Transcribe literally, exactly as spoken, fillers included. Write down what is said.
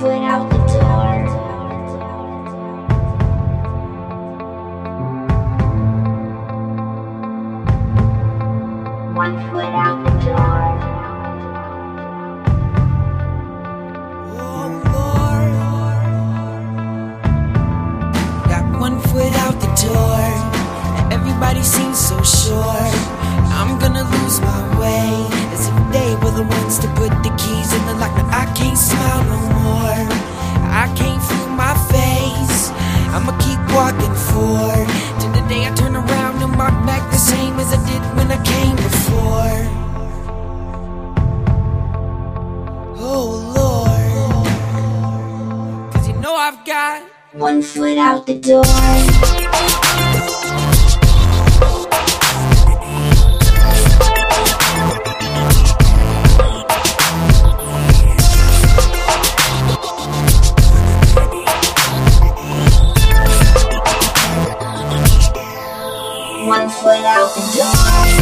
foot out the door. One foot out the door. Oh Lord, got one foot out the door. Everybody seems so sure I'm gonna lose my way, as if they were the ones to put the keys in the lock. Now I can't smile no more, I can't feel my face. I'ma keep walking forward till the day I turn around and walk back the same as I did when I came before. Oh Lord, 'cause you know I've got one foot out the door. One foot out the door.